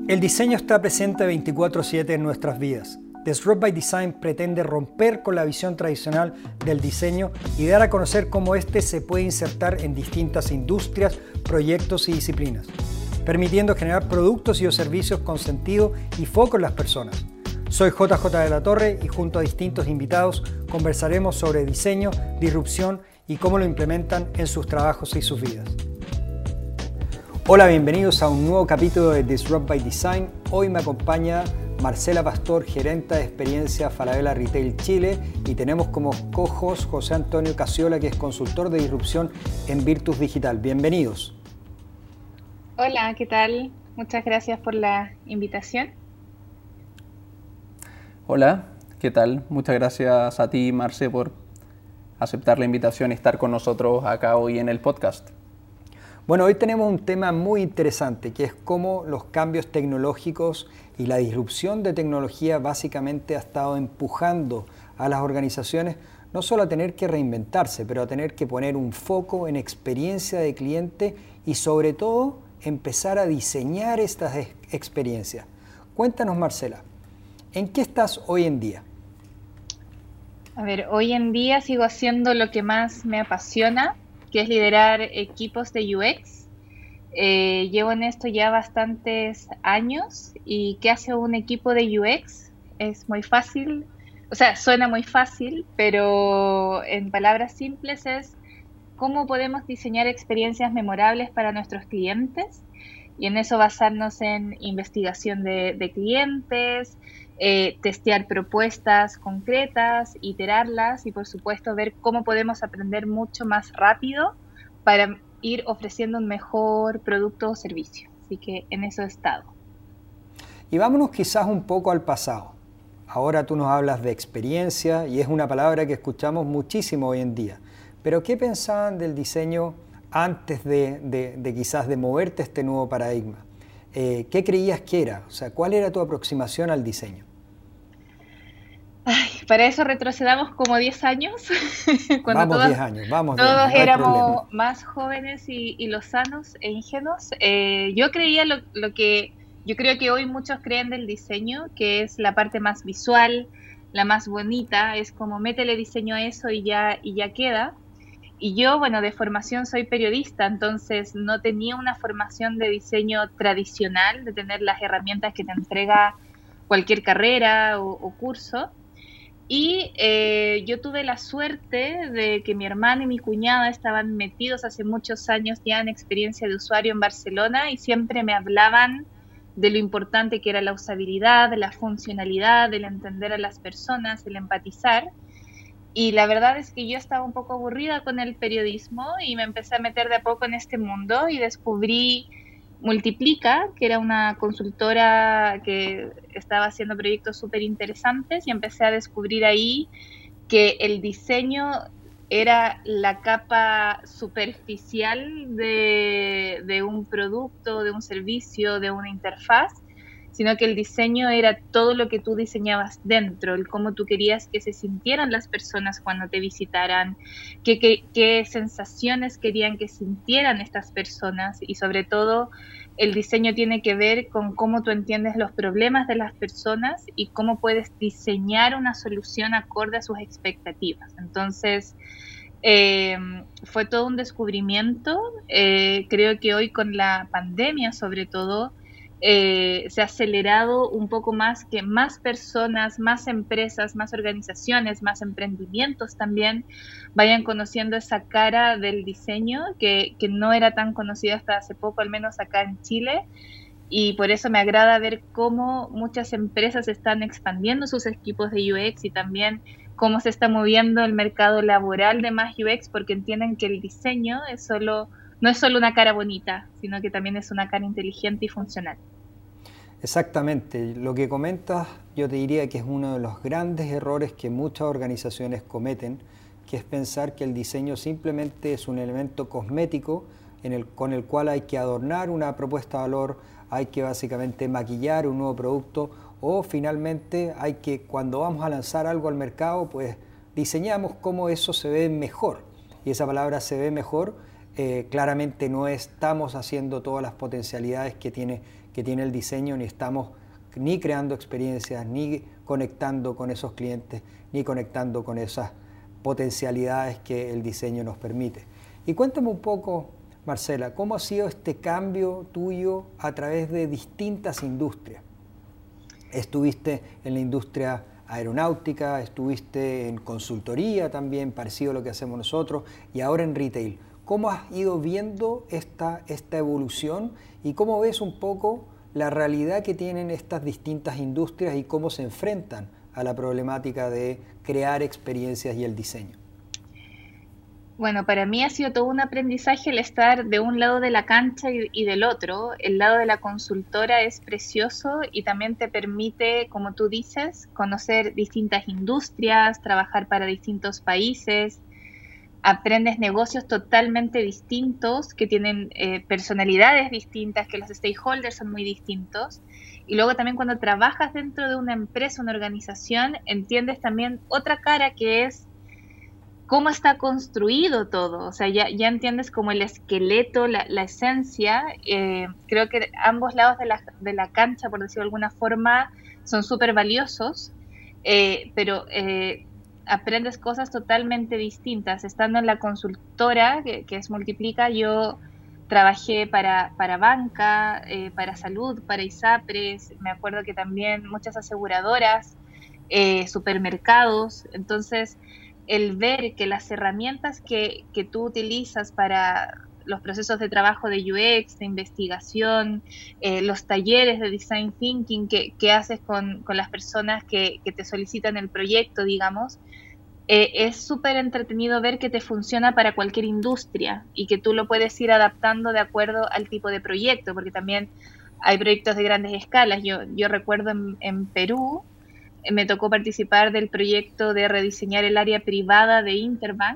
El diseño está presente 24/7 en nuestras vidas. Disrupt by Design pretende romper con la visión tradicional del diseño y dar a conocer cómo éste se puede insertar en distintas industrias, proyectos y disciplinas, permitiendo generar productos y servicios con sentido y foco en las personas. Soy JJ de la Torre y junto a distintos invitados conversaremos sobre diseño, disrupción y cómo lo implementan en sus trabajos y sus vidas. Hola, bienvenidos a un nuevo capítulo de Disrupt by Design. Hoy me acompaña Marcela Pastor, gerente de experiencia Falabella Retail Chile, y tenemos como co-host José Antonio Casiola, que es consultor de disrupción en Virtus Digital. Bienvenidos. Hola, ¿qué tal? Muchas gracias por la invitación. Hola, ¿qué tal? Muchas gracias a ti, Marce, por aceptar la invitación y estar con nosotros acá hoy en el podcast. Bueno, hoy tenemos un tema muy interesante, que es cómo los cambios tecnológicos y la disrupción de tecnología básicamente ha estado empujando a las organizaciones no solo a tener que reinventarse, pero a tener que poner un foco en experiencia de cliente y sobre todo empezar a diseñar estas experiencias. Cuéntanos, Marcela, ¿en qué estás hoy en día? A ver, hoy en día sigo haciendo lo que más me apasiona, que es liderar equipos de UX. Llevo en esto ya bastantes años. ¿Y qué hace un equipo de UX? Es muy fácil, o sea, suena muy fácil, pero en palabras simples es cómo podemos diseñar experiencias memorables para nuestros clientes, y en eso basarnos en investigación de clientes, testear propuestas concretas, iterarlas y por supuesto ver cómo podemos aprender mucho más rápido para ir ofreciendo un mejor producto o servicio. Así que en eso he estado. Y vámonos quizás un poco al pasado. Ahora tú nos hablas de experiencia y es una palabra que escuchamos muchísimo hoy en día. Pero ¿qué pensaban del diseño antes de quizás de moverte a este nuevo paradigma? ¿Qué creías que era? O sea, ¿cuál era tu aproximación al diseño? Ay, para eso retrocedamos como 10 años, cuando Vamos 10 años, vamos 10 años, todos no hay problema. éramos más jóvenes y lozanos e ingenuos. Yo creía lo que yo creo que hoy muchos creen del diseño, que es la parte más visual, la más bonita, es como métele diseño a eso y ya queda. Y yo, bueno, de formación soy periodista, entonces no tenía una formación de diseño tradicional, de tener las herramientas que te entrega cualquier carrera o curso. Y yo tuve la suerte de que mi hermano y mi cuñada estaban metidos hace muchos años ya en experiencia de usuario en Barcelona y siempre me hablaban de lo importante que era la usabilidad, la funcionalidad, el entender a las personas, el empatizar. Y la verdad es que yo estaba un poco aburrida con el periodismo y me empecé a meter de a poco en este mundo y descubrí Multiplica, que era una consultora que estaba haciendo proyectos súper interesantes, y empecé a descubrir ahí que el diseño era la capa superficial de un producto, de un servicio, de una interfaz, sino que el diseño era todo lo que tú diseñabas dentro, el cómo tú querías que se sintieran las personas cuando te visitaran, qué sensaciones querían que sintieran estas personas, y sobre todo el diseño tiene que ver con cómo tú entiendes los problemas de las personas y cómo puedes diseñar una solución acorde a sus expectativas. Entonces, fue todo un descubrimiento. Creo que hoy con la pandemia, sobre todo, se ha acelerado un poco más, que más personas, más empresas, más organizaciones, más emprendimientos también vayan conociendo esa cara del diseño que no era tan conocida hasta hace poco, al menos acá en Chile. Y por eso me agrada ver cómo muchas empresas están expandiendo sus equipos de UX y también cómo se está moviendo el mercado laboral de más UX, porque entienden que el diseño no es solo una cara bonita, sino que también es una cara inteligente y funcional. Exactamente, lo que comentas yo te diría que es uno de los grandes errores que muchas organizaciones cometen, que es pensar que el diseño simplemente es un elemento cosmético con el cual hay que adornar una propuesta de valor, hay que básicamente maquillar un nuevo producto o finalmente hay que, cuando vamos a lanzar algo al mercado, pues diseñamos cómo eso se ve mejor. Y esa palabra se ve mejor claramente no estamos haciendo todas las potencialidades que tiene el diseño, ni estamos ni creando experiencias, ni conectando con esos clientes, ni conectando con esas potencialidades que el diseño nos permite. Y cuéntame un poco, Marcela, ¿cómo ha sido este cambio tuyo a través de distintas industrias? Estuviste en la industria aeronáutica, estuviste en consultoría también, parecido a lo que hacemos nosotros, y ahora en retail. ¿Cómo has ido viendo esta evolución y cómo ves un poco la realidad que tienen estas distintas industrias y cómo se enfrentan a la problemática de crear experiencias y el diseño? Bueno, para mí ha sido todo un aprendizaje el estar de un lado de la cancha y del otro. El lado de la consultora es precioso y también te permite, como tú dices, conocer distintas industrias, trabajar para distintos países, aprendes negocios totalmente distintos, que tienen personalidades distintas, que los stakeholders son muy distintos. Y luego también cuando trabajas dentro de una empresa, una organización, entiendes también otra cara que es cómo está construido todo. O sea, ya entiendes como el esqueleto, la esencia. Creo que ambos lados de la cancha, por decirlo de alguna forma, son súper valiosos, pero aprendes cosas totalmente distintas. Estando en la consultora, que es Multiplica, yo trabajé para banca, para salud, para ISAPRES, me acuerdo que también muchas aseguradoras, supermercados. Entonces, el ver que las herramientas que tú utilizas para los procesos de trabajo de UX, de investigación, los talleres de Design Thinking que haces con las personas que te solicitan el proyecto, digamos, es súper entretenido ver que te funciona para cualquier industria y que tú lo puedes ir adaptando de acuerdo al tipo de proyecto, porque también hay proyectos de grandes escalas. Yo recuerdo en Perú, me tocó participar del proyecto de rediseñar el área privada de Interbank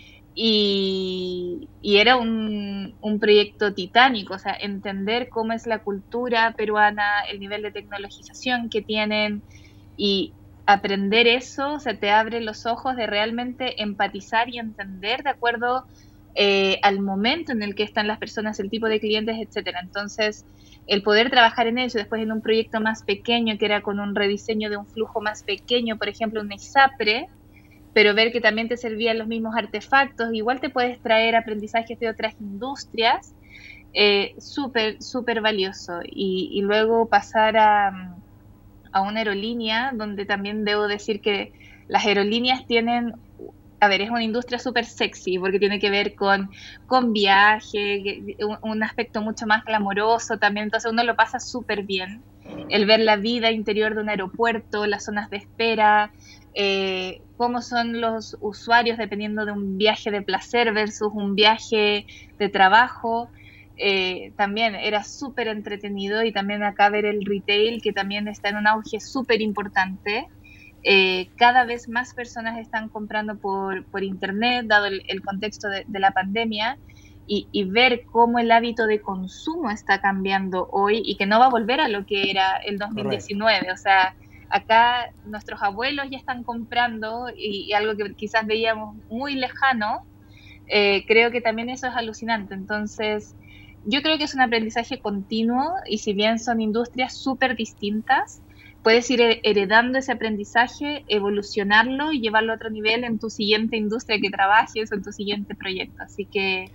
y era un proyecto titánico, o sea, entender cómo es la cultura peruana, el nivel de tecnologización que tienen y aprender eso, o sea, te abre los ojos de realmente empatizar y entender de acuerdo al momento en el que están las personas, el tipo de clientes, etcétera. Entonces, el poder trabajar en eso, después en un proyecto más pequeño, que era con un rediseño de un flujo más pequeño, por ejemplo, un ISAPRE, pero ver que también te servían los mismos artefactos, igual te puedes traer aprendizajes de otras industrias, súper, súper valioso. Y luego pasar a una aerolínea, donde también debo decir que las aerolíneas tienen, a ver, es una industria súper sexy, porque tiene que ver con viaje, un aspecto mucho más glamoroso también, entonces uno lo pasa súper bien. El ver la vida interior de un aeropuerto, las zonas de espera, cómo son los usuarios dependiendo de un viaje de placer versus un viaje de trabajo. También era súper entretenido, y también acá ver el retail, que también está en un auge súper importante. Cada vez más personas están comprando por internet, dado el contexto de la pandemia, y ver cómo el hábito de consumo está cambiando hoy y que no va a volver a lo que era el 2019. Correcto. O sea, acá nuestros abuelos ya están comprando y algo que quizás veíamos muy lejano, creo que también eso es alucinante. Entonces, yo creo que es un aprendizaje continuo, y si bien son industrias súper distintas, puedes ir heredando ese aprendizaje, evolucionarlo y llevarlo a otro nivel en tu siguiente industria que trabajes o en tu siguiente proyecto. Así que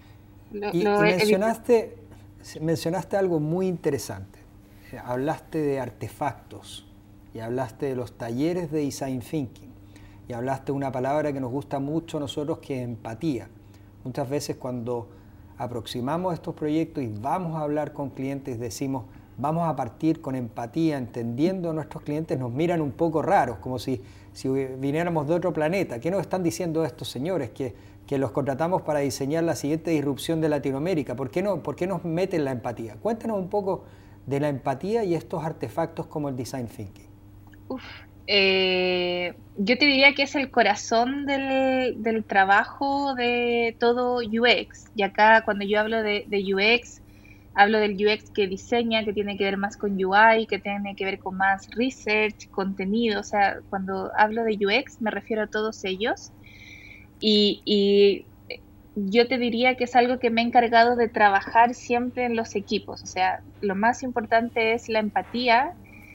mencionaste algo muy interesante. Hablaste de artefactos y hablaste de los talleres de Design Thinking y hablaste de una palabra que nos gusta mucho a nosotros, que es empatía. Muchas veces cuando aproximamos estos proyectos y vamos a hablar con clientes, decimos, vamos a partir con empatía, entendiendo a nuestros clientes, nos miran un poco raros, como si viniéramos de otro planeta. ¿Qué nos están diciendo estos señores que los contratamos para diseñar la siguiente disrupción de Latinoamérica? ¿Por qué nos meten la empatía? Cuéntanos un poco de la empatía y estos artefactos como el Design Thinking. Yo te diría que es el corazón del trabajo de todo UX. Y acá, cuando yo hablo de UX, hablo del UX que diseña, que tiene que ver más con UI, que tiene que ver con más research, contenido. O sea, cuando hablo de UX me refiero a todos ellos. Y yo te diría que es algo que me he encargado de trabajar siempre en los equipos. O sea, lo más importante es la empatía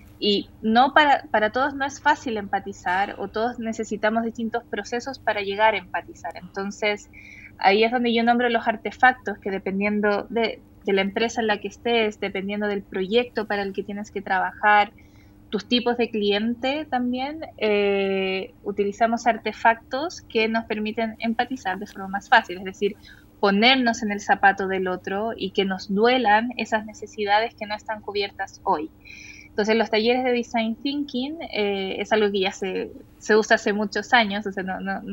y no para todos no es fácil empatizar o todos necesitamos distintos procesos para llegar a empatizar. Entonces, ahí es donde yo nombro los artefactos que dependiendo de la empresa en la que estés, dependiendo del proyecto para el que tienes que trabajar, tus tipos de cliente también, utilizamos artefactos que nos permiten empatizar de forma más fácil, es decir, ponernos en el zapato del otro y que nos duelan esas necesidades que no están cubiertas hoy. Entonces, los talleres de Design Thinking es algo que ya se usa hace muchos años, o sea,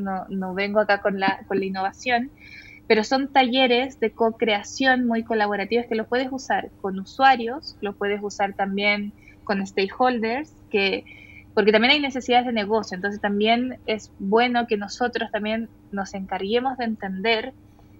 no vengo acá con la innovación, pero son talleres de co-creación muy colaborativos que los puedes usar con usuarios, los puedes usar también con stakeholders, porque también hay necesidades de negocio, entonces también es bueno que nosotros también nos encarguemos de entender,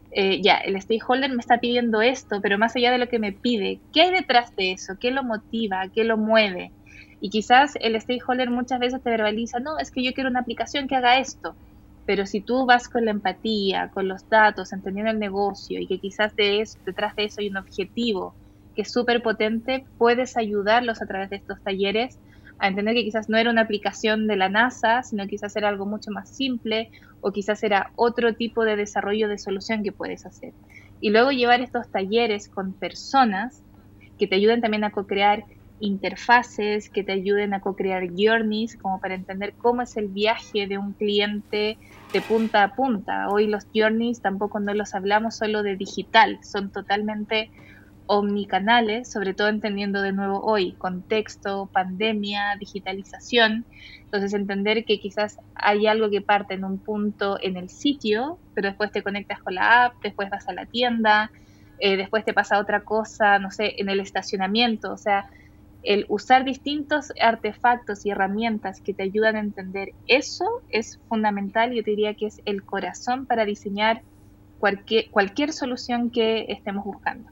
ya, el stakeholder me está pidiendo esto, pero más allá de lo que me pide, ¿qué hay detrás de eso? ¿Qué lo motiva? ¿Qué lo mueve? Y quizás el stakeholder muchas veces te verbaliza, no, es que yo quiero una aplicación que haga esto, pero si tú vas con la empatía, con los datos, entendiendo el negocio y que quizás detrás de eso hay un objetivo que es súper potente, puedes ayudarlos a través de estos talleres a entender que quizás no era una aplicación de la NASA, sino quizás era algo mucho más simple o quizás era otro tipo de desarrollo de solución que puedes hacer. Y luego llevar estos talleres con personas que te ayuden también a co-crear interfaces, que te ayuden a co-crear journeys, como para entender cómo es el viaje de un cliente de punta a punta. Hoy los journeys tampoco no los hablamos solo de digital, son totalmente omnicanales, sobre todo entendiendo de nuevo hoy contexto, pandemia, digitalización. Entonces entender que quizás hay algo que parte en un punto en el sitio, pero después te conectas con la app, después vas a la tienda, después te pasa otra cosa, no sé, en el estacionamiento. O sea, el usar distintos artefactos y herramientas que te ayudan a entender eso es fundamental. Yo te diría que es el corazón para diseñar cualquier solución que estemos buscando.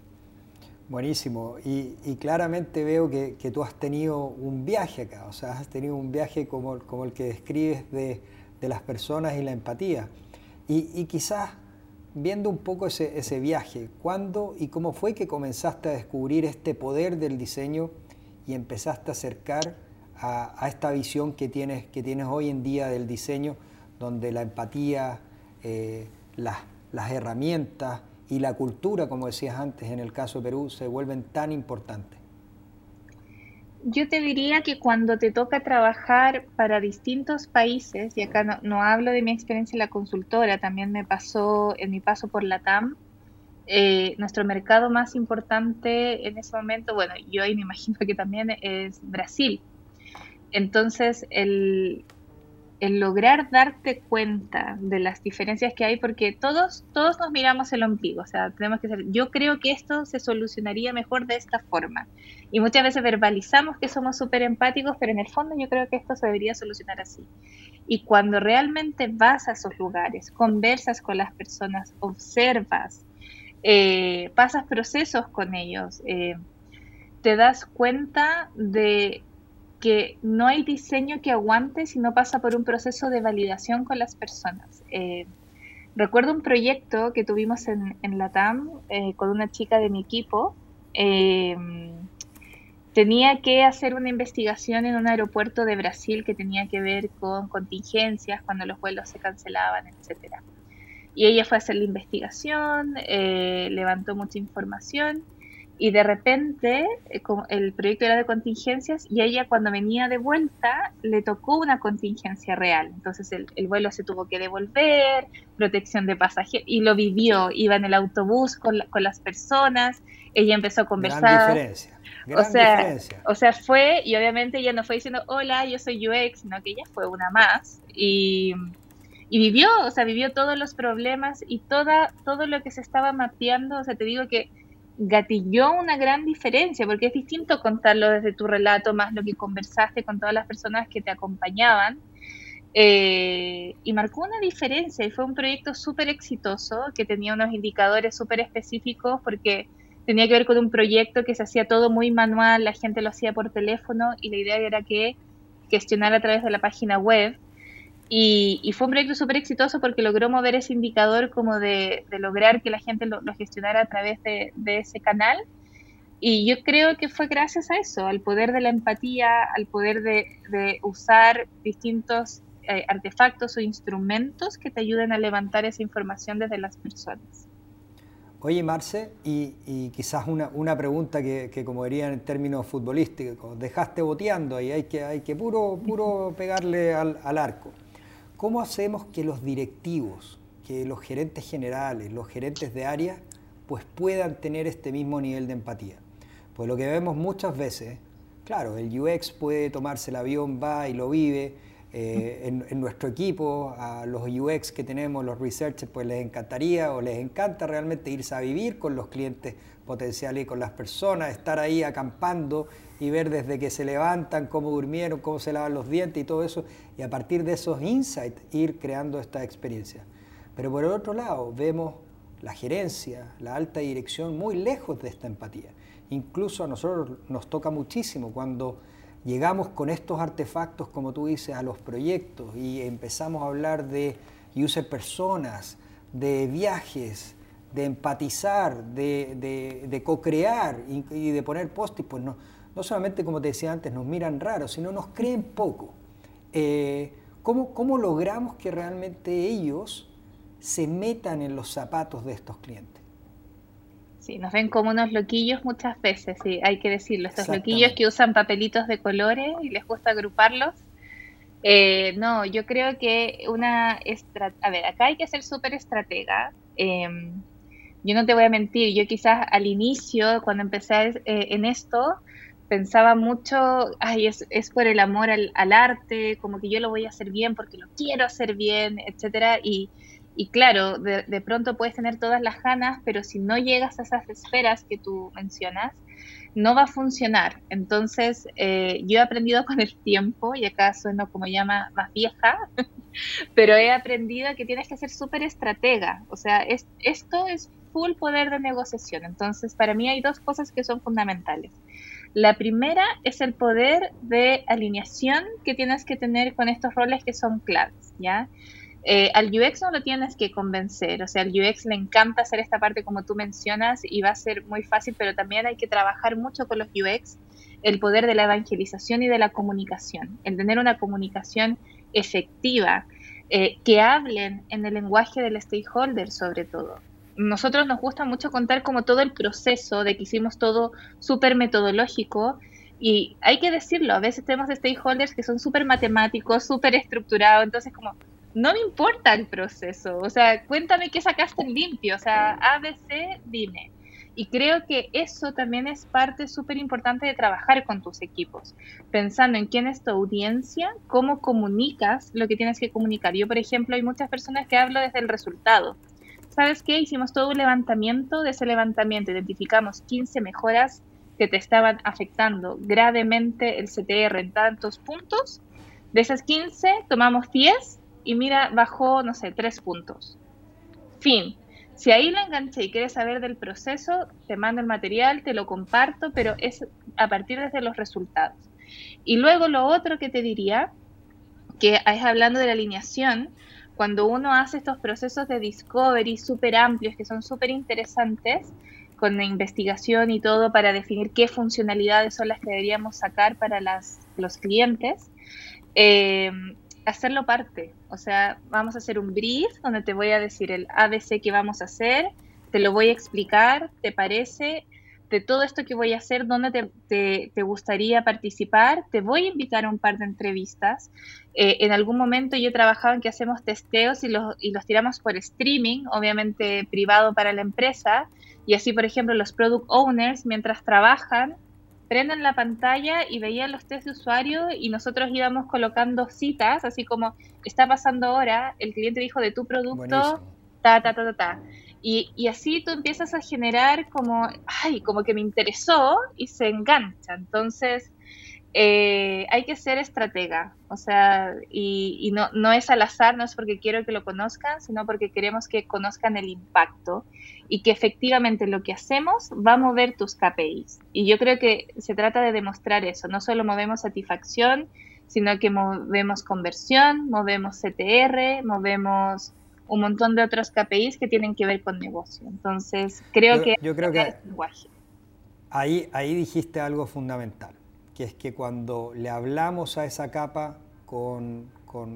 Buenísimo, y claramente veo que tú has tenido un viaje acá, o sea, has tenido un viaje como el que describes de las personas y la empatía. Y quizás viendo un poco ese viaje, ¿cuándo y cómo fue que comenzaste a descubrir este poder del diseño y empezaste a acercar a esta visión que tienes hoy en día del diseño, donde la empatía, las herramientas y la cultura, como decías antes, en el caso de Perú, se vuelven tan importantes? Yo te diría que cuando te toca trabajar para distintos países, y acá no hablo de mi experiencia en la consultora, también me pasó en mi paso por Latam, nuestro mercado más importante en ese momento, bueno, yo ahí me imagino que también es Brasil. Entonces, el lograr darte cuenta de las diferencias que hay, porque todos nos miramos el ombligo, o sea, tenemos que ser, yo creo que esto se solucionaría mejor de esta forma, y muchas veces verbalizamos que somos súper empáticos, pero en el fondo yo creo que esto se debería solucionar así. Y cuando realmente vas a esos lugares, conversas con las personas, observas, pasas procesos con ellos, te das cuenta de que no hay diseño que aguante si no pasa por un proceso de validación con las personas. Recuerdo un proyecto que tuvimos en Latam con una chica de mi equipo. Tenía que hacer una investigación en un aeropuerto de Brasil que tenía que ver con contingencias, cuando los vuelos se cancelaban, etc. Y ella fue a hacer la investigación, levantó mucha información. Y de repente el proyecto era de contingencias y ella cuando venía de vuelta le tocó una contingencia real. Entonces el vuelo se tuvo que devolver, protección de pasajeros, y lo vivió. Iba en el autobús con las personas, ella empezó a conversar. Gran diferencia. Diferencia. O sea, fue, y obviamente ella no fue diciendo, hola, yo soy UX, sino que ella fue una más. Y vivió, o sea, vivió todos los problemas y todo lo que se estaba mapeando. O sea, te digo que gatilló una gran diferencia, porque es distinto contarlo desde tu relato, más lo que conversaste con todas las personas que te acompañaban, y marcó una diferencia, y fue un proyecto súper exitoso, que tenía unos indicadores súper específicos, porque tenía que ver con un proyecto que se hacía todo muy manual, la gente lo hacía por teléfono, y la idea era que gestionara a través de la página web. Y fue un proyecto súper exitoso porque logró mover ese indicador como de lograr que la gente lo gestionara a través de ese canal. Y yo creo que fue gracias a eso, al poder de la empatía, al poder de usar distintos artefactos o instrumentos que te ayuden a levantar esa información desde las personas. Oye, Marce, y quizás una pregunta que como dirían en términos futbolísticos, dejaste boteando y hay que puro pegarle al arco. ¿Cómo hacemos que los directivos, que los gerentes generales, los gerentes de área, pues puedan tener este mismo nivel de empatía? Pues lo que vemos muchas veces, claro, el UX puede tomarse el avión, va y lo vive. En nuestro equipo, a los UX que tenemos, los researchers, pues les encantaría o les encanta realmente irse a vivir con los clientes potenciales y con las personas, estar ahí acampando y ver desde que se levantan, cómo durmieron, cómo se lavan los dientes y todo eso, y a partir de esos insights ir creando esta experiencia. Pero por el otro lado, vemos la gerencia, la alta dirección muy lejos de esta empatía. Incluso a nosotros nos toca muchísimo cuando llegamos con estos artefactos, como tú dices, a los proyectos y empezamos a hablar de user personas, de viajes, de empatizar, de co-crear y de poner post-it, pues no solamente, como te decía antes, nos miran raro, sino nos creen poco. ¿Cómo logramos que realmente ellos se metan en los zapatos de estos clientes? Sí, nos ven como unos loquillos muchas veces, sí, hay que decirlo. Estos loquillos que usan papelitos de colores y les gusta agruparlos. No, yo creo que a ver, acá hay que ser súper estratega. Yo no te voy a mentir, yo quizás al inicio, cuando empecé en esto, pensaba mucho, ay, es por el amor al arte, como que yo lo voy a hacer bien porque lo quiero hacer bien, etcétera. Y claro, de pronto puedes tener todas las ganas, pero si no llegas a esas esferas que tú mencionas, no va a funcionar. Entonces, yo he aprendido con el tiempo, y acá sueno como ya más vieja, pero he aprendido que tienes que ser súper estratega. O sea, esto es full poder de negociación. Entonces, para mí hay dos cosas que son fundamentales. La primera es el poder de alineación que tienes que tener con estos roles que son claves, ¿ya? Al UX no lo tienes que convencer, o sea, al UX le encanta hacer esta parte como tú mencionas y va a ser muy fácil, pero también hay que trabajar mucho con los UX, el poder de la evangelización y de la comunicación, el tener una comunicación efectiva, que hablen en el lenguaje del stakeholder sobre todo. Nosotros nos gusta mucho contar como todo el proceso de que hicimos todo súper metodológico. Y hay que decirlo, a veces tenemos stakeholders que son súper matemáticos, súper estructurados, entonces como, no me importa el proceso, o sea, cuéntame qué sacaste en limpio, o sea, ABC, dime. Y creo que eso también es parte súper importante de trabajar con tus equipos, pensando en quién es tu audiencia, cómo comunicas lo que tienes que comunicar. Yo, por ejemplo, hay muchas personas que hablo desde el resultado. ¿Sabes qué? Hicimos todo un levantamiento, de ese levantamiento identificamos 15 mejoras que te estaban afectando gravemente el CTR en tantos puntos. De esas 15, tomamos 10 y mira, bajó, no sé, 3 puntos. Fin. Si ahí lo enganché y quieres saber del proceso, te mando el material, te lo comparto, pero es a partir de los resultados. Y luego lo otro que te diría, que es hablando de la alineación, cuando uno hace estos procesos de discovery súper amplios, que son súper interesantes, con la investigación y todo para definir qué funcionalidades son las que deberíamos sacar para los clientes, hacerlo parte. O sea, vamos a hacer un brief donde te voy a decir el ABC que vamos a hacer, te lo voy a explicar, ¿te parece? De todo esto que voy a hacer, ¿dónde te gustaría participar? Te voy a invitar a un par de entrevistas. En algún momento yo he trabajado en que hacemos testeos y los tiramos por streaming, obviamente privado para la empresa, y así, por ejemplo, los product owners, mientras trabajan, prenden la pantalla y veían los test de usuario y nosotros íbamos colocando citas, así como, está pasando ahora, el cliente dijo de tu producto, buenísimo, ta. Y así tú empiezas a generar como, ay, como que me interesó y se engancha. Entonces, hay que ser estratega, o sea, y no es al azar, no es porque quiero que lo conozcan, sino porque queremos que conozcan el impacto y que efectivamente lo que hacemos va a mover tus KPIs. Y yo creo que se trata de demostrar eso, no solo movemos satisfacción, sino que movemos conversión, movemos CTR, movemos un montón de otros KPIs que tienen que ver con negocio. Entonces, creo que yo creo que es lenguaje. Ahí dijiste algo fundamental, que es que cuando le hablamos a esa capa con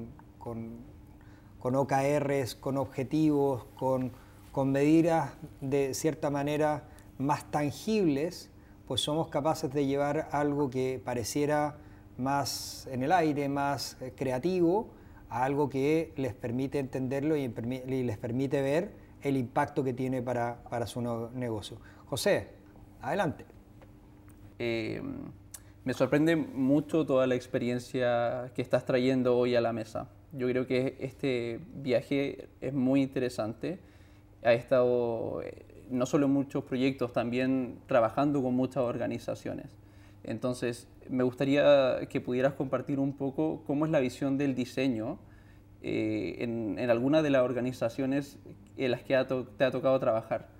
OKRs, con objetivos, con medidas de cierta manera más tangibles, pues somos capaces de llevar algo que pareciera más en el aire, más creativo, a algo que les permite entenderlo y les permite ver el impacto que tiene para su negocio. José, adelante. Me sorprende mucho toda la experiencia que estás trayendo hoy a la mesa. Yo creo que este viaje es muy interesante. Ha estado no solo en muchos proyectos, también trabajando con muchas organizaciones. Entonces, me gustaría que pudieras compartir un poco cómo es la visión del diseño en alguna de las organizaciones en las que te ha tocado trabajar.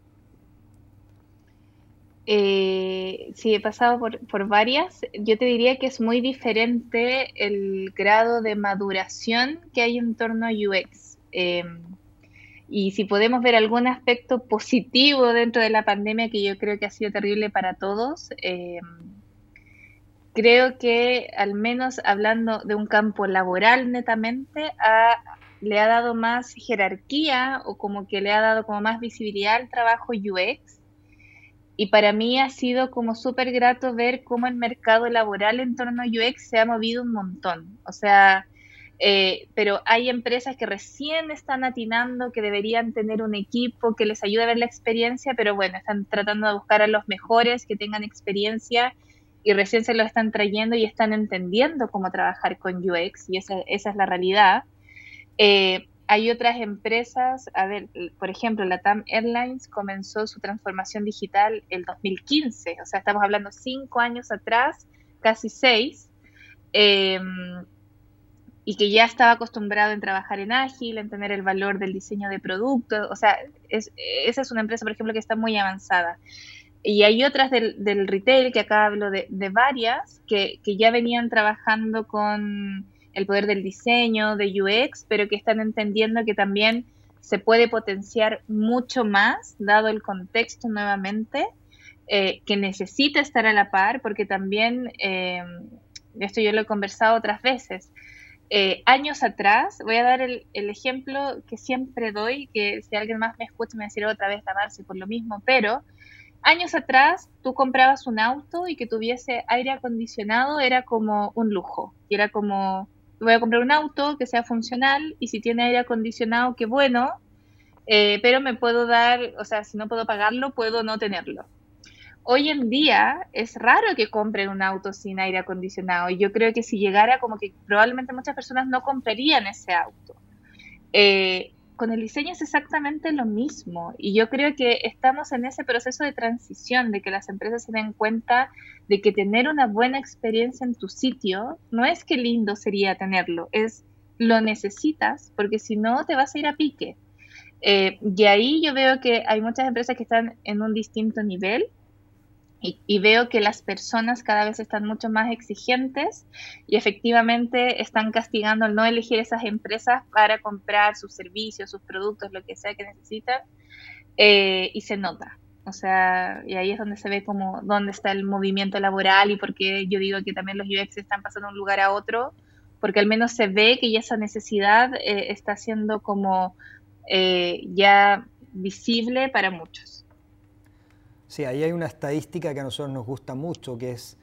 Sí, he pasado por varias. Yo te diría que es muy diferente el grado de maduración que hay en torno a UX. Y si podemos ver algún aspecto positivo dentro de la pandemia, que yo creo que ha sido terrible para todos, creo que al menos hablando de un campo laboral netamente, le ha dado más jerarquía o como que le ha dado como más visibilidad al trabajo UX. Y para mí ha sido como súper grato ver cómo el mercado laboral en torno a UX se ha movido un montón. O sea, pero hay empresas que recién están atinando, que deberían tener un equipo que les ayude a ver la experiencia, pero bueno, están tratando de buscar a los mejores que tengan experiencia y recién se lo están trayendo y están entendiendo cómo trabajar con UX, y esa es la realidad. Hay otras empresas, a ver, por ejemplo, LATAM Airlines comenzó su transformación digital el 2015, o sea, estamos hablando 5 años atrás, casi 6, y que ya estaba acostumbrado en trabajar en ágil, en tener el valor del diseño de productos, o sea, esa es una empresa, por ejemplo, que está muy avanzada. Y hay otras del retail, que acá hablo de varias, que ya venían trabajando con el poder del diseño, de UX, pero que están entendiendo que también se puede potenciar mucho más, dado el contexto nuevamente, que necesita estar a la par, porque también, esto yo lo he conversado otras veces, años atrás, voy a dar el ejemplo que siempre doy, que si alguien más me escucha me va a decir otra vez, Marci, por lo mismo, pero años atrás tú comprabas un auto y que tuviese aire acondicionado era como un lujo, y era como, voy a comprar un auto que sea funcional y si tiene aire acondicionado, qué bueno, pero me puedo dar, o sea, si no puedo pagarlo, puedo no tenerlo. Hoy en día es raro que compren un auto sin aire acondicionado y yo creo que si llegara, como que probablemente muchas personas no comprarían ese auto. Con el diseño es exactamente lo mismo y yo creo que estamos en ese proceso de transición, de que las empresas se den cuenta de que tener una buena experiencia en tu sitio no es que lindo sería tenerlo, es lo necesitas, porque si no te vas a ir a pique. Y ahí yo veo que hay muchas empresas que están en un distinto nivel. Y veo que las personas cada vez están mucho más exigentes y efectivamente están castigando al no elegir esas empresas para comprar sus servicios, sus productos, lo que sea que necesitan, y se nota. O sea, y ahí es donde se ve como dónde está el movimiento laboral y por qué yo digo que también los UX están pasando de un lugar a otro, porque al menos se ve que ya esa necesidad está siendo como ya visible para muchos. Sí, ahí hay una estadística que a nosotros nos gusta mucho, que es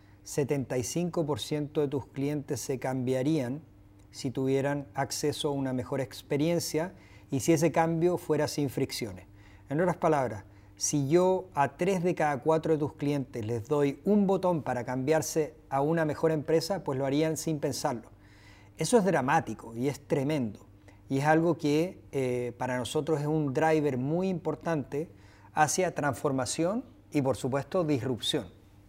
75% de tus clientes se cambiarían si tuvieran acceso a una mejor experiencia y si ese cambio fuera sin fricciones. En otras palabras, si yo a 3 de cada 4 de tus clientes les doy un botón para cambiarse a una mejor empresa, pues lo harían sin pensarlo. Eso es dramático y es tremendo. Y es algo que para nosotros es un driver muy importante hacia transformación y, por supuesto, disrupción.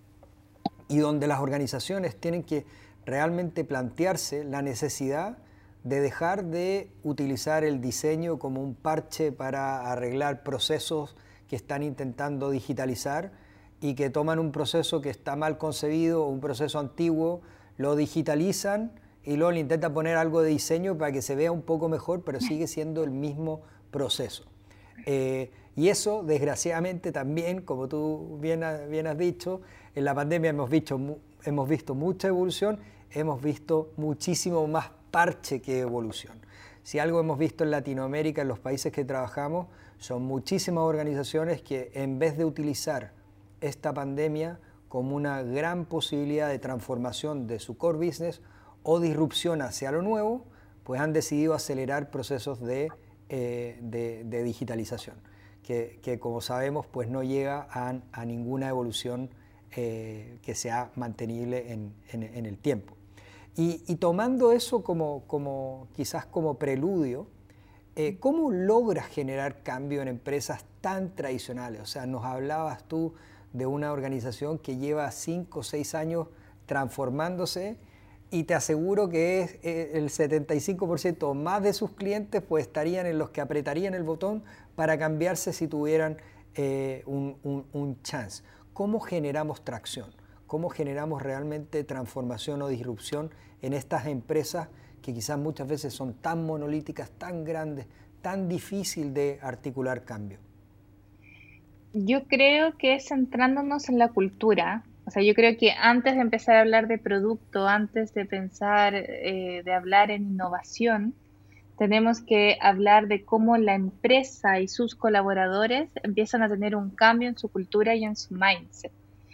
Y donde las organizaciones tienen que realmente plantearse la necesidad de dejar de utilizar el diseño como un parche para arreglar procesos que están intentando digitalizar y que toman un proceso que está mal concebido o un proceso antiguo, lo digitalizan y luego le intentan poner algo de diseño para que se vea un poco mejor, pero sigue siendo el mismo proceso. Y eso, desgraciadamente, también, como tú bien has dicho, en la pandemia hemos visto mucha evolución, hemos visto muchísimo más parche que evolución. Si algo hemos visto en Latinoamérica, en los países que trabajamos, son muchísimas organizaciones que en vez de utilizar esta pandemia como una gran posibilidad de transformación de su core business o disrupción hacia lo nuevo, pues han decidido acelerar procesos de digitalización, que como sabemos pues no llega a ninguna evolución que sea mantenible en el tiempo. Y tomando eso quizás como preludio, ¿cómo logras generar cambio en empresas tan tradicionales? O sea, nos hablabas tú de una organización que lleva 5 o 6 años transformándose y te aseguro que el 75% o más de sus clientes pues estarían en los que apretarían el botón para cambiarse si tuvieran un chance. ¿Cómo generamos tracción? ¿Cómo generamos realmente transformación o disrupción en estas empresas que quizás muchas veces son tan monolíticas, tan grandes, tan difícil de articular cambio? Yo creo que es centrándonos en la cultura. O sea, yo creo que antes de empezar a hablar de producto, antes de pensar, de hablar en innovación, tenemos que hablar de cómo la empresa y sus colaboradores empiezan a tener un cambio en su cultura y en su mindset.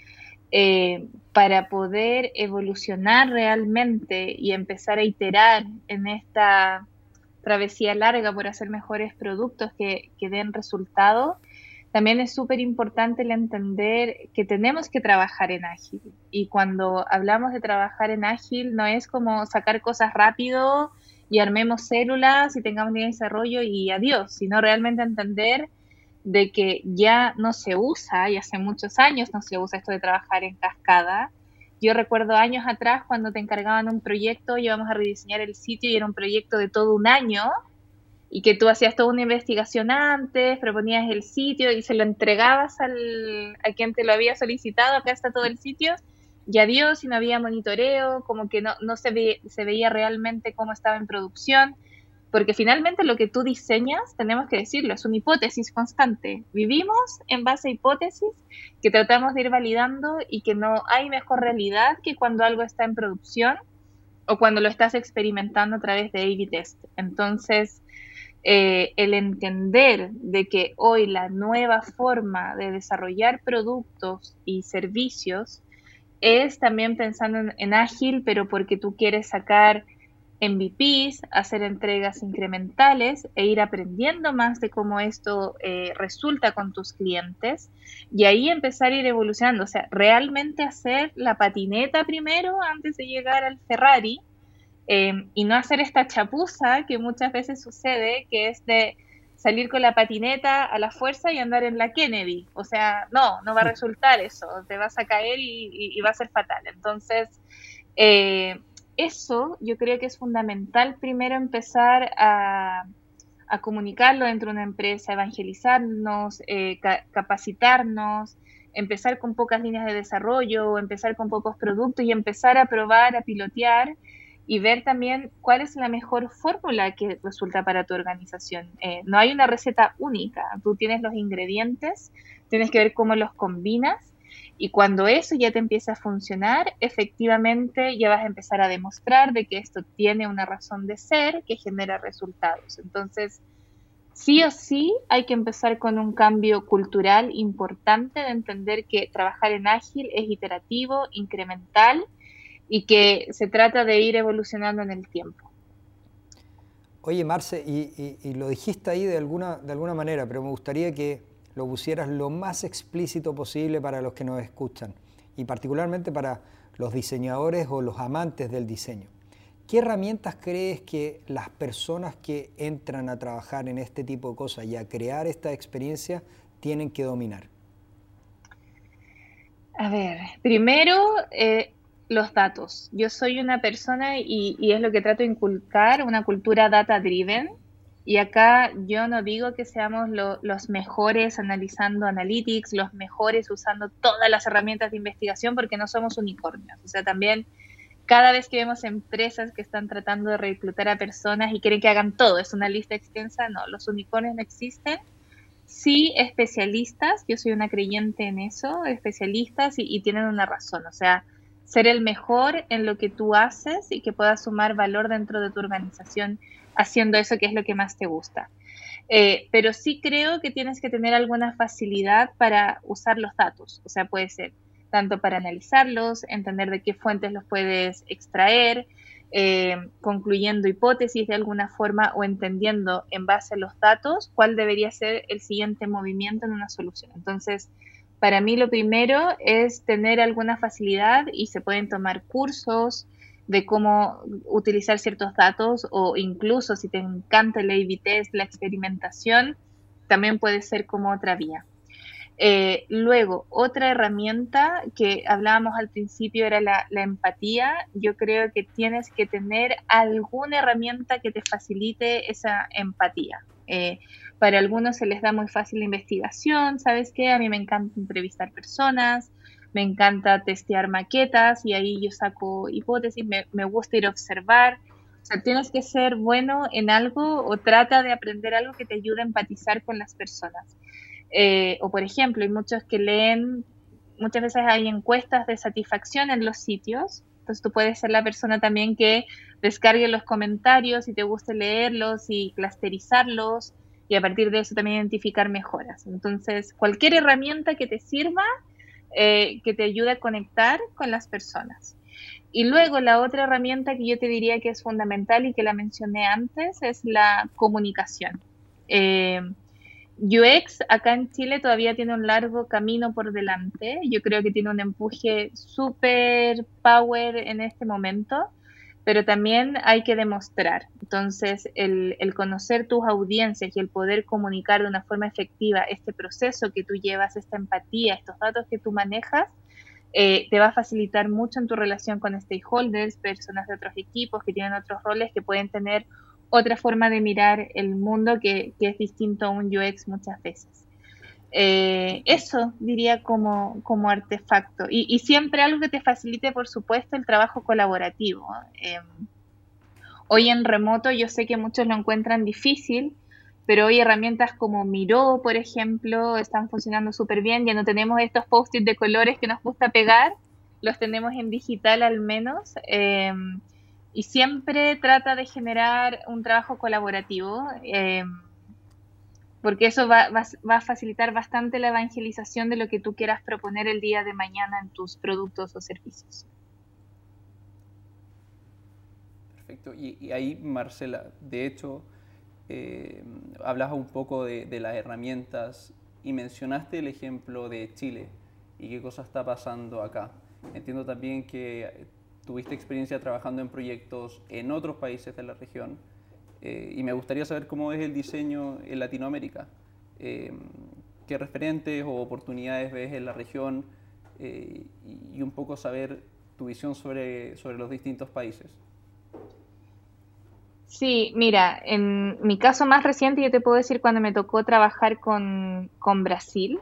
Para poder evolucionar realmente y empezar a iterar en esta travesía larga por hacer mejores productos que den resultados, también es súper importante el entender que tenemos que trabajar en ágil. Y cuando hablamos de trabajar en ágil, no es como sacar cosas rápido y armemos células y tengamos bien desarrollo y adiós, sino realmente entender de que ya no se usa, y hace muchos años no se usa esto de trabajar en cascada. Yo recuerdo años atrás cuando te encargaban un proyecto y íbamos a rediseñar el sitio y era un proyecto de todo un año y que tú hacías toda una investigación antes, proponías el sitio y se lo entregabas a quien te lo había solicitado, acá está todo el sitio, y adiós, y no había monitoreo, como que no se veía realmente cómo estaba en producción, porque finalmente lo que tú diseñas, tenemos que decirlo, es una hipótesis constante. Vivimos en base a hipótesis que tratamos de ir validando y que no hay mejor realidad que cuando algo está en producción o cuando lo estás experimentando a través de A/B test. Entonces, el entender de que hoy la nueva forma de desarrollar productos y servicios es también pensando en ágil, pero porque tú quieres sacar MVPs, hacer entregas incrementales e ir aprendiendo más de cómo esto resulta con tus clientes y ahí empezar a ir evolucionando, o sea, realmente hacer la patineta primero antes de llegar al Ferrari y no hacer esta chapuza que muchas veces sucede, que es de salir con la patineta a la fuerza y andar en la Kennedy, o sea, no va a resultar eso, te vas a caer y va a ser fatal. Entonces, eso yo creo que es fundamental primero empezar a comunicarlo dentro de una empresa, evangelizarnos, capacitarnos, empezar con pocas líneas de desarrollo, empezar con pocos productos y empezar a probar, a pilotear y ver también cuál es la mejor fórmula que resulta para tu organización. No hay una receta única, tú tienes los ingredientes, tienes que ver cómo los combinas y cuando eso ya te empieza a funcionar, efectivamente ya vas a empezar a demostrar de que esto tiene una razón de ser que genera resultados. Entonces, sí o sí hay que empezar con un cambio cultural importante de entender que trabajar en ágil es iterativo, incremental y que se trata de ir evolucionando en el tiempo. Oye, Marce, y lo dijiste ahí de alguna manera, pero me gustaría que lo pusieras lo más explícito posible para los que nos escuchan y particularmente para los diseñadores o los amantes del diseño. ¿Qué herramientas crees que las personas que entran a trabajar en este tipo de cosas y a crear esta experiencia tienen que dominar? A ver, primero los datos. Yo soy una persona y es lo que trato de inculcar, una cultura data-driven. Y acá yo no digo que seamos los mejores analizando analytics, los mejores usando todas las herramientas de investigación, porque no somos unicornios. O sea, también cada vez que vemos empresas que están tratando de reclutar a personas y quieren que hagan todo, es una lista extensa, no, los unicornios no existen. Sí, especialistas, yo soy una creyente en eso, especialistas y tienen una razón, o sea, ser el mejor en lo que tú haces y que puedas sumar valor dentro de tu organización haciendo eso que es lo que más te gusta. Pero sí creo que tienes que tener alguna facilidad para usar los datos, o sea, puede ser tanto para analizarlos, entender de qué fuentes los puedes extraer, concluyendo hipótesis de alguna forma o entendiendo en base a los datos cuál debería ser el siguiente movimiento en una solución. Entonces, para mí lo primero es tener alguna facilidad y se pueden tomar cursos de cómo utilizar ciertos datos o incluso si te encanta el A/B test, la experimentación, también puede ser como otra vía. Luego, otra herramienta que hablábamos al principio era la empatía. Yo creo que tienes que tener alguna herramienta que te facilite esa empatía. Para algunos se les da muy fácil la investigación, ¿sabes qué? A mí me encanta entrevistar personas, me encanta testear maquetas y ahí yo saco hipótesis, me gusta ir a observar. O sea, tienes que ser bueno en algo o trata de aprender algo que te ayude a empatizar con las personas. O por ejemplo, hay muchos que leen, muchas veces hay encuestas de satisfacción en los sitios, entonces tú puedes ser la persona también que descargue los comentarios y te guste leerlos y clusterizarlos y a partir de eso también identificar mejoras. Entonces, cualquier herramienta que te sirva, que te ayude a conectar con las personas. Y luego la otra herramienta que yo te diría que es fundamental y que la mencioné antes es la comunicación. UX acá en Chile todavía tiene un largo camino por delante. Yo creo que tiene un empuje súper power en este momento, pero también hay que demostrar. Entonces, el conocer tus audiencias y el poder comunicar de una forma efectiva este proceso que tú llevas, esta empatía, estos datos que tú manejas, te va a facilitar mucho en tu relación con stakeholders, personas de otros equipos que tienen otros roles que pueden tener otra forma de mirar el mundo que es distinto a un UX muchas veces. Eso diría como artefacto. Y siempre algo que te facilite, por supuesto, el trabajo colaborativo. Hoy en remoto yo sé que muchos lo encuentran difícil, pero hoy herramientas como Miro, por ejemplo, están funcionando súper bien. Ya no tenemos estos post-it de colores que nos gusta pegar, los tenemos en digital al menos. Y siempre trata de generar un trabajo colaborativo, porque eso va a facilitar bastante la evangelización de lo que tú quieras proponer el día de mañana en tus productos o servicios. Perfecto. Y ahí, Marcela, de hecho, hablabas un poco de las herramientas y mencionaste el ejemplo de Chile y qué cosa está pasando acá. Entiendo también que tuviste experiencia trabajando en proyectos en otros países de la región y me gustaría saber cómo es el diseño en Latinoamérica. ¿Qué referentes o oportunidades ves en la región y un poco saber tu visión sobre los distintos países? Sí, mira, en mi caso más reciente yo te puedo decir cuando me tocó trabajar con Brasil.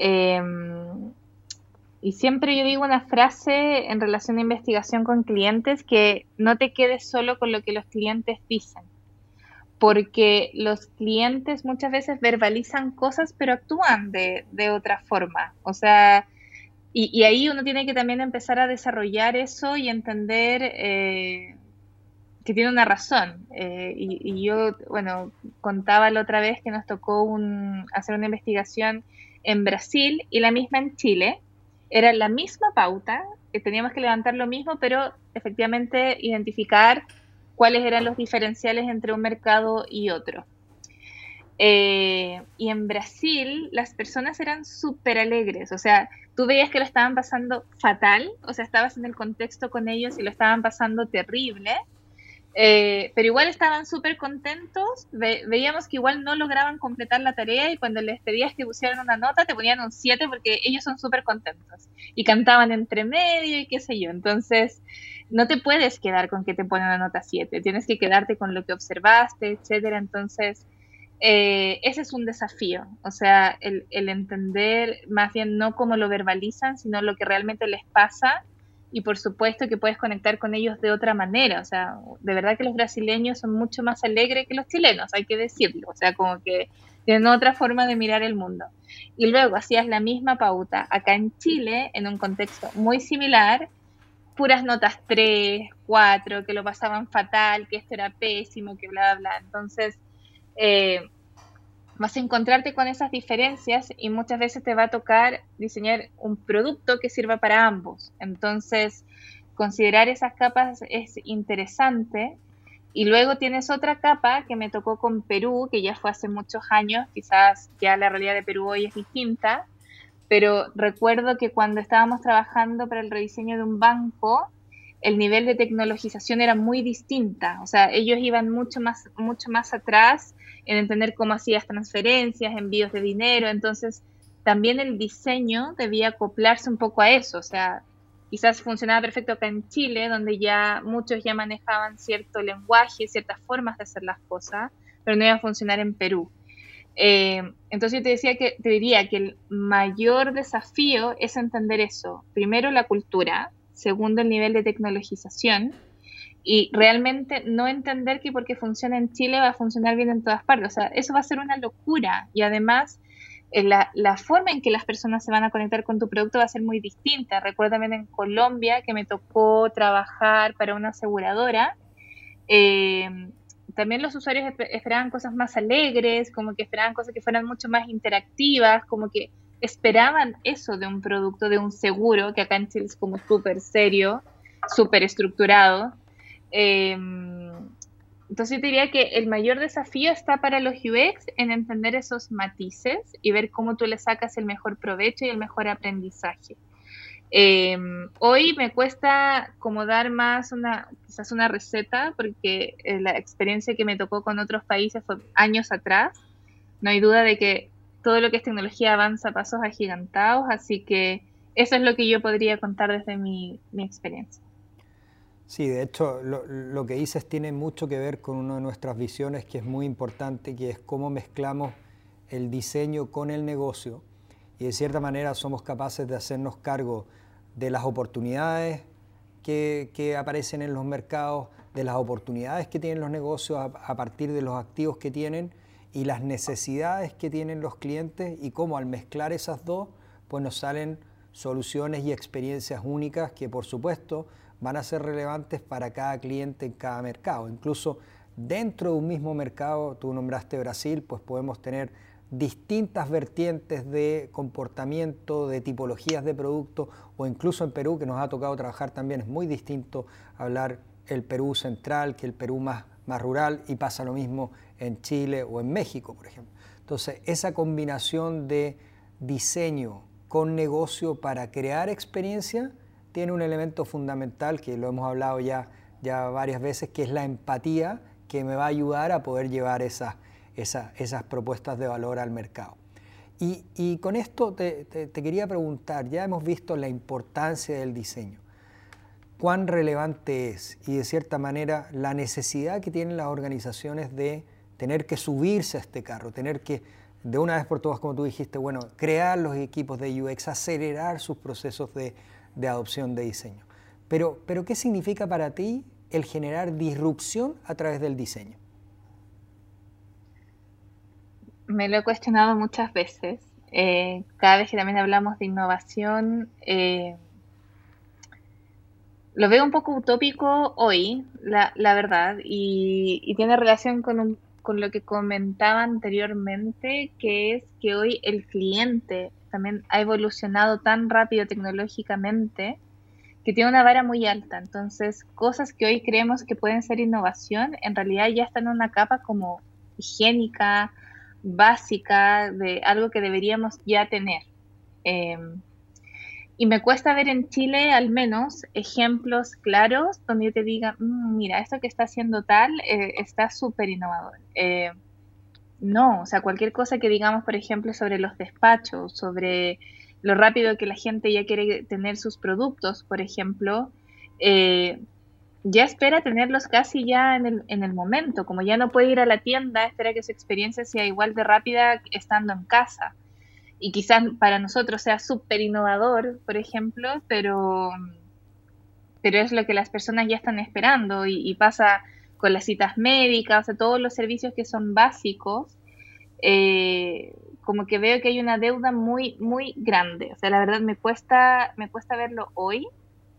Y siempre yo digo una frase en relación a investigación con clientes, que no te quedes solo con lo que los clientes dicen, porque los clientes muchas veces verbalizan cosas pero actúan de otra forma. O sea, y ahí uno tiene que también empezar a desarrollar eso y entender que tiene una razón. Y yo, bueno, contaba la otra vez que nos tocó hacer una investigación en Brasil y la misma en Chile. Era la misma pauta, que teníamos que levantar lo mismo, pero efectivamente identificar cuáles eran los diferenciales entre un mercado y otro. Y en Brasil las personas eran súper alegres, o sea, tú veías que lo estaban pasando fatal, o sea, estabas en el contexto con ellos y lo estaban pasando terrible, pero igual estaban súper contentos. Veíamos que igual no lograban completar la tarea y cuando les pedías que pusieran una nota te ponían un 7 porque ellos son súper contentos y cantaban entre medio y qué sé yo. Entonces no te puedes quedar con que te ponen una nota 7, tienes que quedarte con lo que observaste, etcétera. Entonces ese es un desafío, o sea, el entender más bien no cómo lo verbalizan, sino lo que realmente les pasa y por supuesto que puedes conectar con ellos de otra manera. O sea, de verdad que los brasileños son mucho más alegres que los chilenos, hay que decirlo. O sea, como que tienen otra forma de mirar el mundo. Y luego hacías la misma pauta acá en Chile, en un contexto muy similar, puras notas 3, 4, que lo pasaban fatal, que esto era pésimo, que bla, bla, bla. Entonces, vas a encontrarte con esas diferencias y muchas veces te va a tocar diseñar un producto que sirva para ambos. Entonces, considerar esas capas es interesante. Y luego tienes otra capa que me tocó con Perú, que ya fue hace muchos años, quizás ya la realidad de Perú hoy es distinta, pero recuerdo que cuando estábamos trabajando para el rediseño de un banco, el nivel de tecnologización era muy distinta. O sea, ellos iban mucho más atrás en entender cómo hacías transferencias, envíos de dinero. Entonces, también el diseño debía acoplarse un poco a eso. O sea, quizás funcionaba perfecto acá en Chile, donde ya muchos ya manejaban cierto lenguaje, ciertas formas de hacer las cosas, pero no iba a funcionar en Perú. Entonces yo te diría que el mayor desafío es entender eso. Primero, la cultura. Segundo, el nivel de tecnologización. Y realmente no entender que porque funciona en Chile va a funcionar bien en todas partes. O sea, eso va a ser una locura. Y además, la forma en que las personas se van a conectar con tu producto va a ser muy distinta. Recuerdo también en Colombia que me tocó trabajar para una aseguradora. También los usuarios esperaban cosas más alegres, como que esperaban cosas que fueran mucho más interactivas, como que esperaban eso de un producto, de un seguro, que acá en Chile es como súper serio, súper estructurado. Entonces yo diría que el mayor desafío está para los UX en entender esos matices y ver cómo tú le sacas el mejor provecho y el mejor aprendizaje. Hoy me cuesta como dar más quizás una receta, porque la experiencia que me tocó con otros países fue años atrás. No hay duda de que todo lo que es tecnología avanza a pasos agigantados, así que eso es lo que yo podría contar desde mi experiencia. Sí, de hecho, lo que dices tiene mucho que ver con una de nuestras visiones que es muy importante, que es cómo mezclamos el diseño con el negocio y de cierta manera somos capaces de hacernos cargo de las oportunidades que aparecen en los mercados, de las oportunidades que tienen los negocios a partir de los activos que tienen y las necesidades que tienen los clientes y cómo al mezclar esas dos, pues nos salen soluciones y experiencias únicas que por supuesto van a ser relevantes para cada cliente en cada mercado. Incluso dentro de un mismo mercado, tú nombraste Brasil, pues podemos tener distintas vertientes de comportamiento, de tipologías de productos, o incluso en Perú, que nos ha tocado trabajar también, es muy distinto hablar el Perú central que el Perú más rural, y pasa lo mismo en Chile o en México, por ejemplo. Entonces, esa combinación de diseño con negocio para crear experiencia tiene un elemento fundamental que lo hemos hablado ya varias veces, que es la empatía, que me va a ayudar a poder llevar esas propuestas de valor al mercado. Y con esto te quería preguntar, ya hemos visto la importancia del diseño, cuán relevante es y de cierta manera la necesidad que tienen las organizaciones de tener que subirse a este carro, tener que de una vez por todas, como tú dijiste, bueno, crear los equipos de UX, acelerar sus procesos de adopción de diseño. Pero ¿qué significa para ti el generar disrupción a través del diseño? Me lo he cuestionado muchas veces. Cada vez que también hablamos de innovación, lo veo un poco utópico hoy, la verdad, y tiene relación con lo que comentaba anteriormente, que es que hoy el cliente también ha evolucionado tan rápido tecnológicamente que tiene una vara muy alta. Entonces, cosas que hoy creemos que pueden ser innovación, en realidad ya están en una capa como higiénica, básica, de algo que deberíamos ya tener. Y me cuesta ver en Chile, al menos, ejemplos claros donde yo te diga, mira, esto que está haciendo tal está súper innovador. No, o sea, cualquier cosa que digamos, por ejemplo, sobre los despachos, sobre lo rápido que la gente ya quiere tener sus productos, por ejemplo, ya espera tenerlos casi ya en el momento, como ya no puede ir a la tienda, espera que su experiencia sea igual de rápida estando en casa. Y quizás para nosotros sea súper innovador, por ejemplo, pero pero es lo que las personas ya están esperando y pasa con las citas médicas, o sea, todos los servicios que son básicos, como que veo que hay una deuda muy, muy grande. O sea, la verdad me cuesta verlo hoy.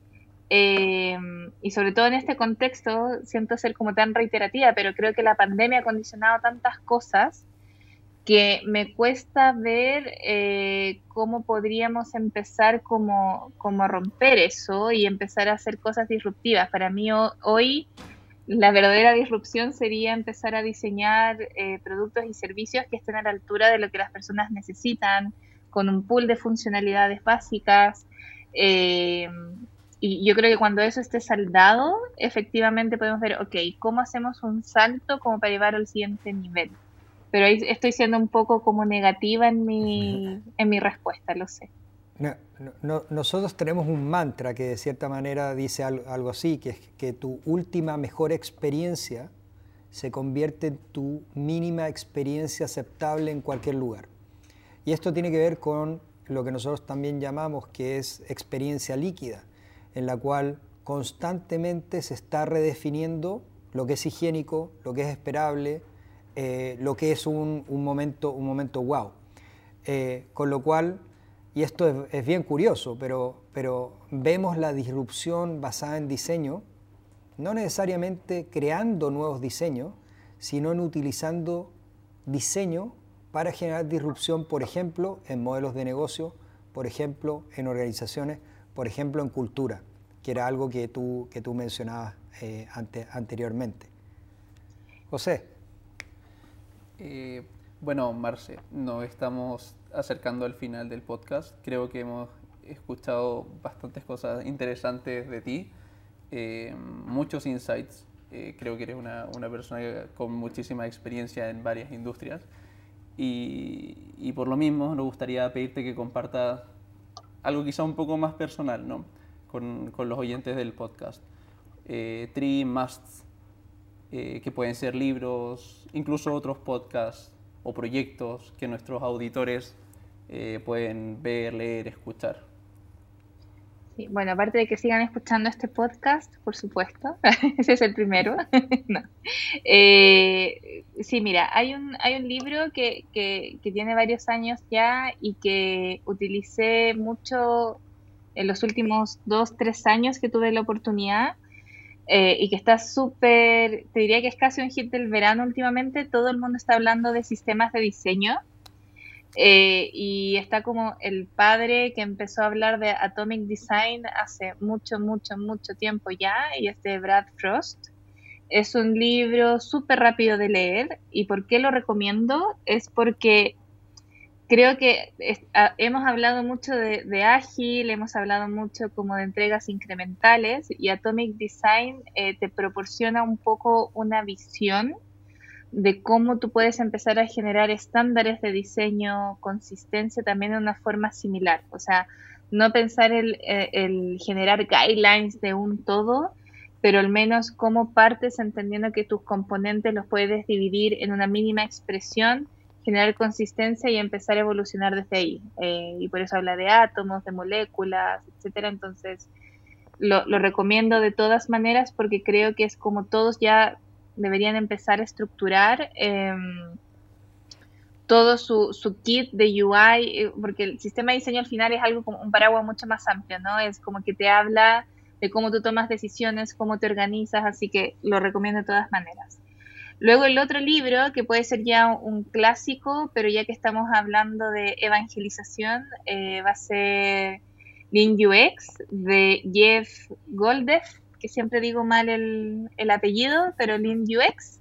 Y sobre todo en este contexto, siento ser como tan reiterativa, pero creo que la pandemia ha condicionado tantas cosas que me cuesta ver cómo podríamos empezar como a romper eso y empezar a hacer cosas disruptivas. Para mí hoy la verdadera disrupción sería empezar a diseñar productos y servicios que estén a la altura de lo que las personas necesitan, con un pool de funcionalidades básicas. Y yo creo que cuando eso esté saldado, efectivamente podemos ver, ok, ¿cómo hacemos un salto como para llevar al siguiente nivel? Pero ahí estoy siendo un poco como negativa en mi respuesta, lo sé. Nosotros tenemos un mantra que de cierta manera dice algo así, que es que tu última mejor experiencia se convierte en tu mínima experiencia aceptable en cualquier lugar. Y esto tiene que ver con lo que nosotros también llamamos que es experiencia líquida, en la cual constantemente se está redefiniendo lo que es higiénico, lo que es esperable, lo que es un momento wow. Con lo cual, y esto es bien curioso, pero vemos la disrupción basada en diseño, no necesariamente creando nuevos diseños, sino en utilizando diseño para generar disrupción, por ejemplo, en modelos de negocio, por ejemplo, en organizaciones, por ejemplo, en cultura, que era algo que tú mencionabas anteriormente. José. Bueno, Marce, nos estamos acercando al final del podcast. Creo que hemos escuchado bastantes cosas interesantes de ti, muchos insights. Creo que eres una persona con muchísima experiencia en varias industrias y por lo mismo nos gustaría pedirte que compartas algo quizá un poco más personal, ¿no? con los oyentes del podcast. 3 musts, que pueden ser libros, incluso otros podcasts o proyectos que nuestros auditores pueden ver, leer, escuchar. Sí, bueno, aparte de que sigan escuchando este podcast, por supuesto, ese es el primero. No. Sí, mira, hay un libro que tiene varios años ya y que utilicé mucho en los últimos 2-3 años que tuve la oportunidad. Y que está súper, te diría que es casi un hit del verano últimamente. Todo el mundo está hablando de sistemas de diseño, y está como el padre que empezó a hablar de Atomic Design hace mucho, mucho, mucho tiempo ya, y es de Brad Frost. Es un libro súper rápido de leer. ¿Y por qué lo recomiendo? Es porque creo que hemos hablado mucho de ágil, hemos hablado mucho como de entregas incrementales, y Atomic Design te proporciona un poco una visión de cómo tú puedes empezar a generar estándares de diseño, consistencia también de una forma similar. O sea, no pensar el generar guidelines de un todo, pero al menos cómo partes entendiendo que tus componentes los puedes dividir en una mínima expresión, generar consistencia y empezar a evolucionar desde ahí. Y por eso habla de átomos, de moléculas, etcétera. Entonces, lo recomiendo de todas maneras porque creo que es como todos ya deberían empezar a estructurar todo su kit de UI, porque el sistema de diseño al final es algo como un paraguas mucho más amplio, ¿no? Es como que te habla de cómo tú tomas decisiones, cómo te organizas, así que lo recomiendo de todas maneras. Luego el otro libro, que puede ser ya un clásico, pero ya que estamos hablando de evangelización, va a ser Lean UX de Jeff Goldeff, que siempre digo mal el apellido, pero Lean UX.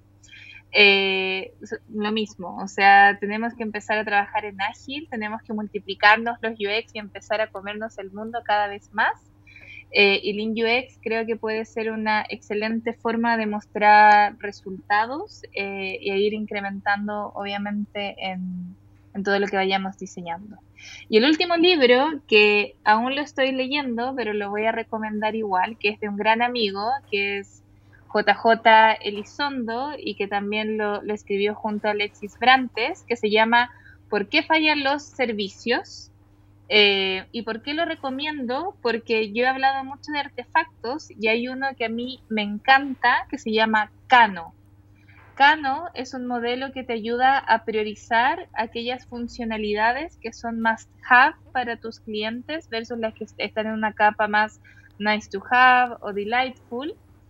Lo mismo, o sea, tenemos que empezar a trabajar en ágil, tenemos que multiplicarnos los UX y empezar a comernos el mundo cada vez más. Y Lean UX creo que puede ser una excelente forma de mostrar resultados y ir incrementando obviamente en todo lo que vayamos diseñando. Y el último libro, que aún lo estoy leyendo, pero lo voy a recomendar igual, que es de un gran amigo, que es JJ Elizondo, y que también lo escribió junto a Alexis Brantes, que se llama ¿Por qué fallan los servicios? ¿Y por qué lo recomiendo? Porque yo he hablado mucho de artefactos y hay uno que a mí me encanta que se llama Kano. Kano es un modelo que te ayuda a priorizar aquellas funcionalidades que son must have para tus clientes versus las que están en una capa más nice to have o delightful.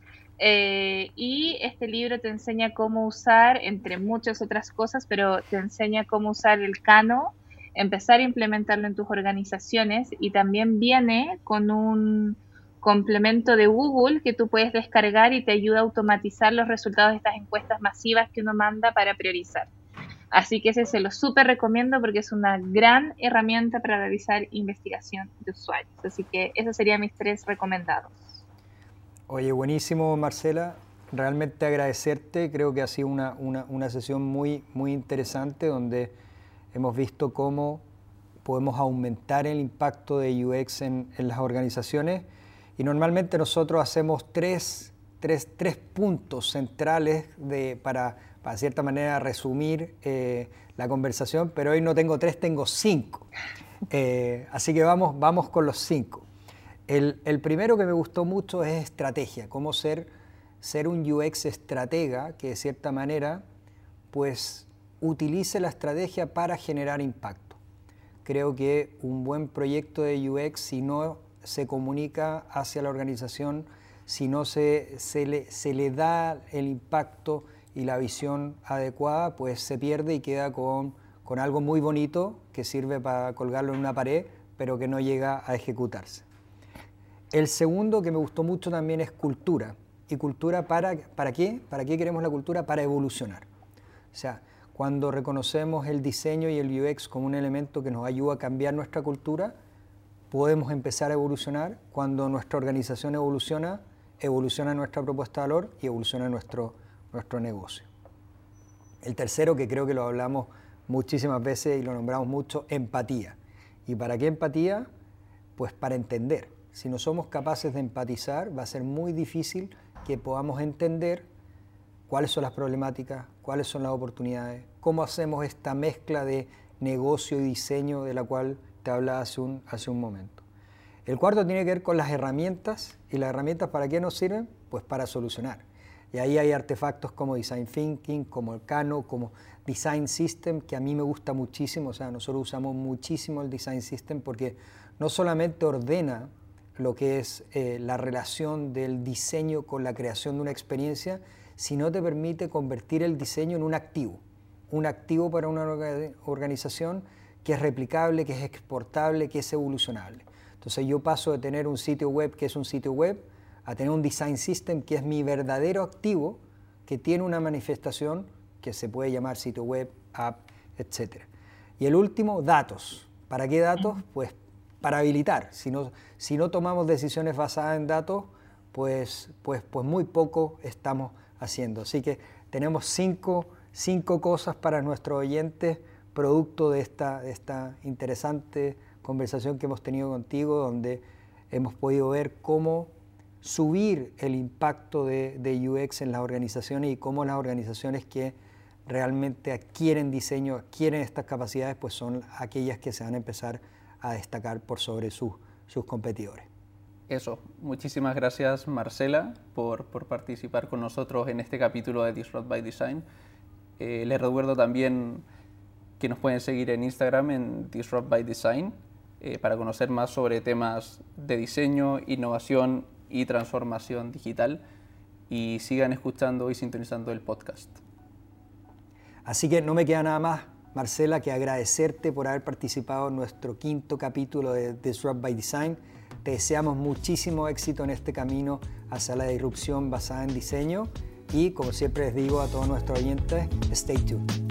Y este libro te enseña cómo usar, entre muchas otras cosas, pero te enseña cómo usar el Kano, empezar a implementarlo en tus organizaciones, y también viene con un complemento de Google que tú puedes descargar y te ayuda a automatizar los resultados de estas encuestas masivas que uno manda para priorizar. Así que ese se lo súper recomiendo porque es una gran herramienta para realizar investigación de usuarios. Así que esos serían mis 3 recomendados. Oye, buenísimo, Marcela. Realmente agradecerte. Creo que ha sido una sesión muy interesante donde hemos visto cómo podemos aumentar el impacto de UX en las organizaciones. Y normalmente nosotros hacemos tres puntos centrales para cierta manera resumir la conversación, pero hoy no tengo 3, tengo 5. Así que vamos con los 5. El primero que me gustó mucho es estrategia, cómo ser un UX estratega que de cierta manera pues utilice la estrategia para generar impacto. Creo que un buen proyecto de UX, si no se comunica hacia la organización, si no se le da el impacto y la visión adecuada, pues se pierde y queda con algo muy bonito que sirve para colgarlo en una pared, pero que no llega a ejecutarse. El segundo que me gustó mucho también es cultura. ¿Y cultura para qué? ¿Para qué queremos la cultura? Para evolucionar. O sea, cuando reconocemos el diseño y el UX como un elemento que nos ayuda a cambiar nuestra cultura, podemos empezar a evolucionar. Cuando nuestra organización evoluciona nuestra propuesta de valor y evoluciona nuestro negocio. El tercero, que creo que lo hablamos muchísimas veces y lo nombramos mucho, empatía. ¿Y para qué empatía? Pues para entender. Si no somos capaces de empatizar, va a ser muy difícil que podamos entender cuáles son las problemáticas, cuáles son las oportunidades, cómo hacemos esta mezcla de negocio y diseño de la cual te hablaba hace un momento. El cuarto tiene que ver con las herramientas. ¿Y las herramientas para qué nos sirven? Pues para solucionar. Y ahí hay artefactos como Design Thinking, como el Kano, como Design System, que a mí me gusta muchísimo. O sea, nosotros usamos muchísimo el Design System porque no solamente ordena lo que es la relación del diseño con la creación de una experiencia, sino te permite convertir el diseño en un activo para una organización que es replicable, que es exportable, que es evolucionable. Entonces yo paso de tener un sitio web que es un sitio web a tener un Design System que es mi verdadero activo, que tiene una manifestación que se puede llamar sitio web, app, etc. Y el último, datos. ¿Para qué datos? Pues para habilitar. Si no tomamos decisiones basadas en datos, pues muy poco estamos haciendo. Así que tenemos cinco cosas para nuestros oyentes, producto de esta interesante conversación que hemos tenido contigo, donde hemos podido ver cómo subir el impacto de UX en las organizaciones y cómo las organizaciones que realmente adquieren diseño, adquieren estas capacidades, pues son aquellas que se van a empezar a destacar por sobre sus competidores. Eso, muchísimas gracias Marcela por participar con nosotros en este capítulo de Disrupt by Design. Les recuerdo también que nos pueden seguir en Instagram en Disrupt by Design para conocer más sobre temas de diseño, innovación y transformación digital, y sigan escuchando y sintonizando el podcast. Así que no me queda nada más, Marcela, que agradecerte por haber participado en nuestro 5º capítulo de Disrupt by Design. Te deseamos muchísimo éxito en este camino hacia la disrupción basada en diseño y, como siempre les digo a todos nuestros oyentes, stay tuned.